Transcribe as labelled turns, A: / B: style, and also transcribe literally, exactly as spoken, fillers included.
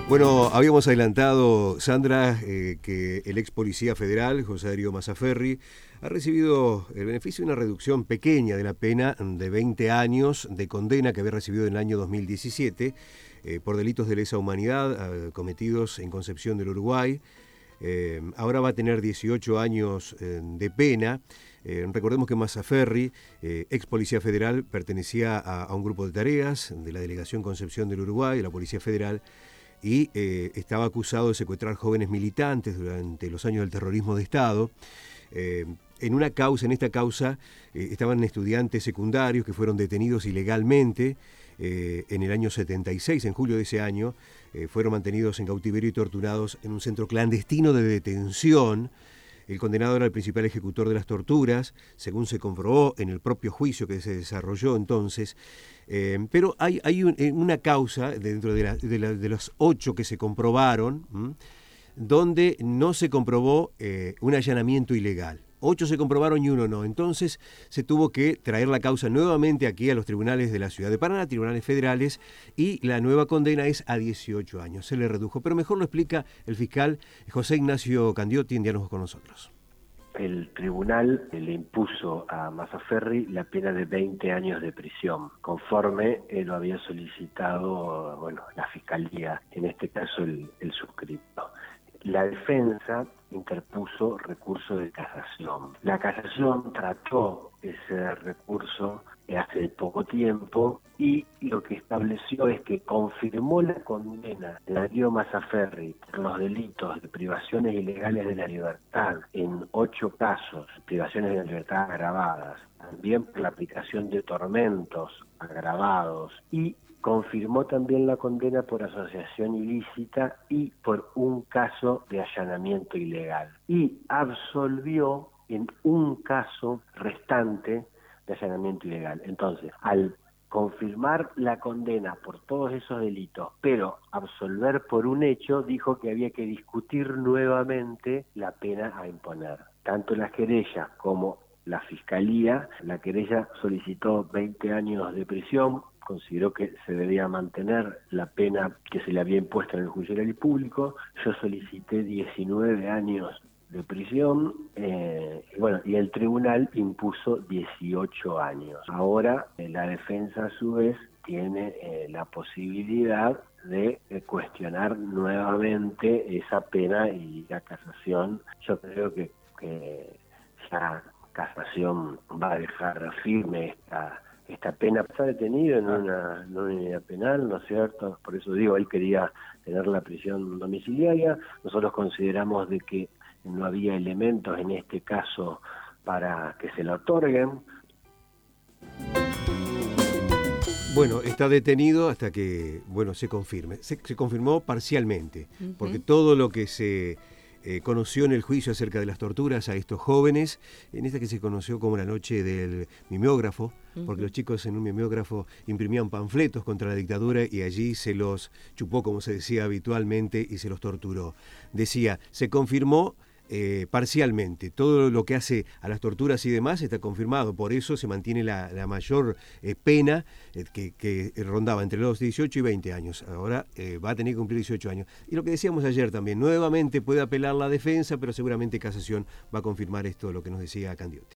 A: Bueno, habíamos adelantado, Sandra, eh, que el ex policía federal, José Darío Mazzaferri, ha recibido el beneficio de una reducción pequeña de la pena de veinte años de condena que había recibido en el año dos mil diecisiete eh, por delitos de lesa humanidad eh, cometidos en Concepción del Uruguay. Eh, ahora va a tener dieciocho años eh, de pena. Eh, recordemos que Mazzaferri, eh, ex policía federal, pertenecía a, a un grupo de tareas de la Delegación Concepción del Uruguay, de la Policía Federal, y eh, estaba acusado de secuestrar jóvenes militantes durante los años del terrorismo de Estado. Eh, en una causa, en esta causa, eh, estaban estudiantes secundarios que fueron detenidos ilegalmente eh, en el año setenta y seis, en julio de ese año, eh, fueron mantenidos en cautiverio y torturados en un centro clandestino de detención. El condenado era el principal ejecutor de las torturas, según se comprobó en el propio juicio que se desarrolló entonces. Eh, pero hay, hay un, una causa dentro de, la, de, la, de los ocho que se comprobaron, ¿m? donde no se comprobó eh, un allanamiento ilegal. Ocho se comprobaron y uno no. Entonces se tuvo que traer la causa nuevamente aquí a los tribunales de la ciudad de Paraná, tribunales federales, y la nueva condena es a dieciocho años. Se le redujo. Pero mejor lo explica el fiscal José Ignacio Candiotti en diálogo con nosotros.
B: El tribunal le impuso a Mazzaferri la pena de veinte años de prisión, conforme él lo había solicitado, bueno, la fiscalía, en este caso el, el suscripto. La defensa interpuso recurso de casación. La casación trató ese recurso hace poco tiempo y lo que estableció es que confirmó la condena de Darío Mazzaferri por los delitos de privaciones ilegales de la libertad en ocho casos, privaciones de la libertad agravadas, también por la aplicación de tormentos agravados, y confirmó también la condena por asociación ilícita y por un caso de allanamiento ilegal. Y absolvió en un caso restante de allanamiento ilegal. Entonces, al confirmar la condena por todos esos delitos, pero absolver por un hecho, dijo que había que discutir nuevamente la pena a imponer. Tanto las querellas como la fiscalía, la querella solicitó veinte años de prisión, consideró que se debía mantener la pena que se le había impuesto en el juicio oral y público. Yo solicité diecinueve años de prisión, eh, y bueno, y el tribunal impuso dieciocho años. Ahora eh, la defensa a su vez tiene eh, la posibilidad de eh, cuestionar nuevamente esa pena, y la casación, yo creo que, que ya casación va a dejar firme esta esta pena. Está detenido en una, en una unidad penal, ¿no es cierto? Por eso digo, él quería tener la prisión domiciliaria. Nosotros consideramos de que no había elementos en este caso para que se la otorguen.
A: Bueno, está detenido hasta que, bueno, se confirme. Se, se confirmó parcialmente, uh-huh. porque todo lo que se eh, conoció en el juicio acerca de las torturas a estos jóvenes, en esta que se conoció como la noche del mimeógrafo, uh-huh. porque los chicos en un mimeógrafo imprimían panfletos contra la dictadura y allí se los chupó, como se decía habitualmente, y se los torturó. Decía, se confirmó Eh, parcialmente. Todo lo que hace a las torturas y demás está confirmado, por eso se mantiene la, la mayor eh, pena eh, que, que rondaba entre los dieciocho y veinte años. Ahora eh, va a tener que cumplir dieciocho años. Y lo que decíamos ayer también, nuevamente puede apelar la defensa, pero seguramente casación va a confirmar esto, lo que nos decía Candiotti.